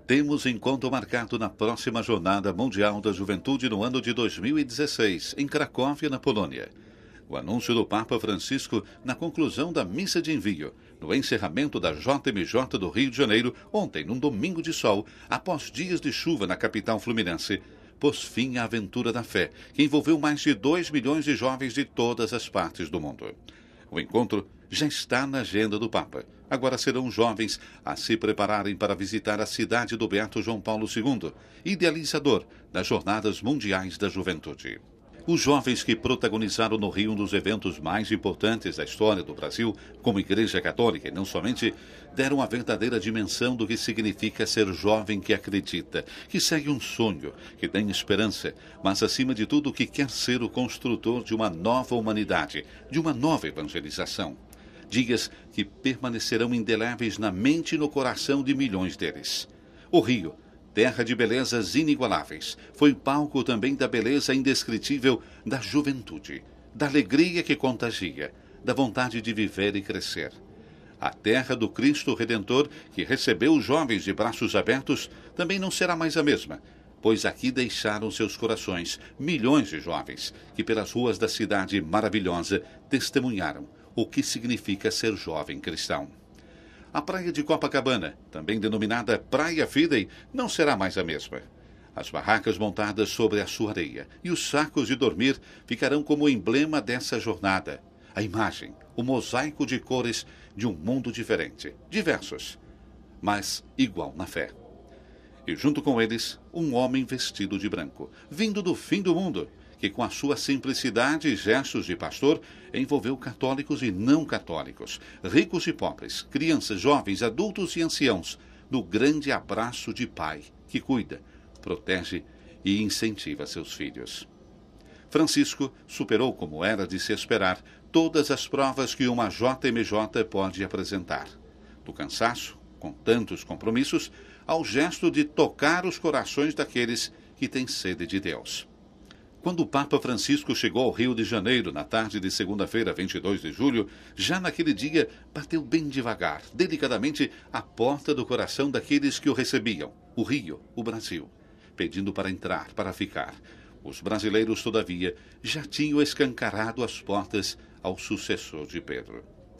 Temos encontro marcado na próxima Jornada Mundial da Juventude no ano de 2016, em Cracóvia, na Polônia. O anúncio do Papa Francisco na conclusão da missa de envio, no encerramento da JMJ do Rio de Janeiro, ontem, num domingo de sol, após dias de chuva na capital fluminense, pôs fim à aventura da fé, que envolveu mais de 2 milhões de jovens de todas as partes do mundo. O encontro já está na agenda do Papa. Agora serão jovens a se prepararem para visitar a cidade do Beato João Paulo II, idealizador das Jornadas Mundiais da Juventude. Os jovens que protagonizaram no Rio um dos eventos mais importantes da história do Brasil, como Igreja Católica, e não somente, deram a verdadeira dimensão do que significa ser jovem que acredita, que segue um sonho, que tem esperança, mas acima de tudo que quer ser o construtor de uma nova humanidade, de uma nova evangelização. Dias que permanecerão indeléveis na mente e no coração de milhões deles. O Rio, terra de belezas inigualáveis, foi palco também da beleza indescritível da juventude, da alegria que contagia, da vontade de viver e crescer. A terra do Cristo Redentor, que recebeu os jovens de braços abertos, também não será mais a mesma, pois aqui deixaram seus corações milhões de jovens que pelas ruas da cidade maravilhosa testemunharam o que significa ser jovem cristão. A praia de Copacabana, também denominada Praia Fidei, não será mais a mesma. As barracas montadas sobre a sua areia e os sacos de dormir ficarão como emblema dessa jornada. A imagem, o mosaico de cores de um mundo diferente, diversos, mas igual na fé. E junto com eles, um homem vestido de branco, vindo do fim do mundo, que com a sua simplicidade e gestos de pastor envolveu católicos e não católicos, ricos e pobres, crianças, jovens, adultos e anciãos, no grande abraço de pai que cuida, protege e incentiva seus filhos. Francisco superou, como era de se esperar, todas as provas que uma JMJ pode apresentar. Do cansaço, com tantos compromissos, ao gesto de tocar os corações daqueles que têm sede de Deus. Quando o Papa Francisco chegou ao Rio de Janeiro, na tarde de segunda-feira, 22 de julho, já naquele dia bateu bem devagar, delicadamente, à porta do coração daqueles que o recebiam, o Rio, o Brasil, pedindo para entrar, para ficar. Os brasileiros, todavia, já tinham escancarado as portas ao sucessor de Pedro.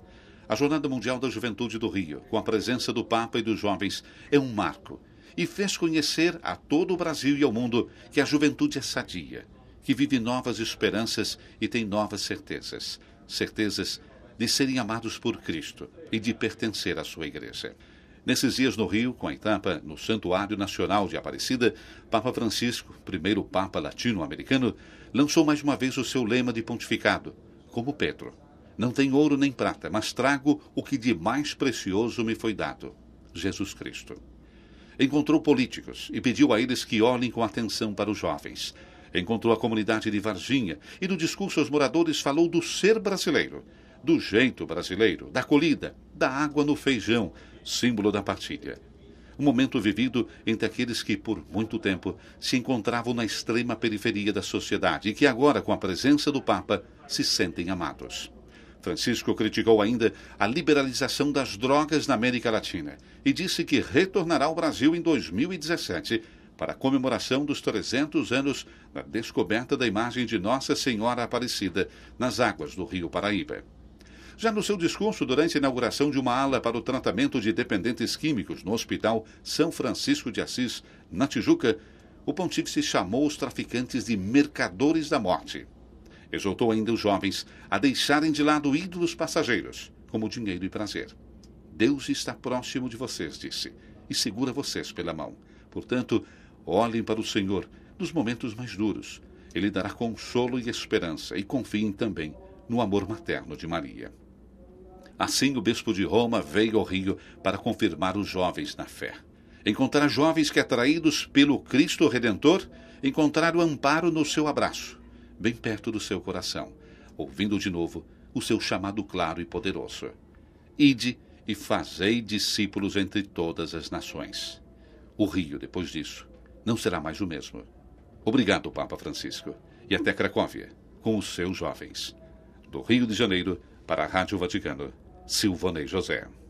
A Jornada Mundial da Juventude do Rio, com a presença do Papa e dos jovens, é um marco e fez conhecer a todo o Brasil e ao mundo que a juventude é sadia, que vive novas esperanças e tem novas certezas. Certezas de serem amados por Cristo e de pertencer à sua igreja. Nesses dias no Rio, com a etapa no Santuário Nacional de Aparecida, Papa Francisco, primeiro Papa latino-americano, lançou mais uma vez o seu lema de pontificado, como Pedro. Não tenho ouro nem prata, mas trago o que de mais precioso me foi dado, Jesus Cristo. Encontrou políticos e pediu a eles que olhem com atenção para os jovens. Encontrou a comunidade de Varginha e no discurso aos moradores falou do ser brasileiro, do jeito brasileiro, da acolhida, da água no feijão, símbolo da partilha. Um momento vivido entre aqueles que, por muito tempo, se encontravam na extrema periferia da sociedade e que agora, com a presença do Papa, se sentem amados. Francisco criticou ainda a liberalização das drogas na América Latina e disse que retornará ao Brasil em 2017 para a comemoração dos 300 anos da descoberta da imagem de Nossa Senhora Aparecida nas águas do Rio Paraíba. Já no seu discurso durante a inauguração de uma ala para o tratamento de dependentes químicos no Hospital São Francisco de Assis, na Tijuca, o pontífice chamou os traficantes de mercadores da morte. Exortou ainda os jovens a deixarem de lado ídolos passageiros, como dinheiro e prazer. Deus está próximo de vocês, disse, e segura vocês pela mão. Portanto, olhem para o Senhor nos momentos mais duros. Ele dará consolo e esperança, e confiem também no amor materno de Maria. Assim, o bispo de Roma veio ao Rio para confirmar os jovens na fé. Encontrar jovens que, atraídos pelo Cristo Redentor, encontraram amparo no seu abraço, bem perto do seu coração, ouvindo de novo o seu chamado claro e poderoso. Ide e fazei discípulos entre todas as nações. O Rio, depois disso, não será mais o mesmo. Obrigado, Papa Francisco, e até Cracóvia, com os seus jovens. Do Rio de Janeiro, para a Rádio Vaticano, Silvanei José.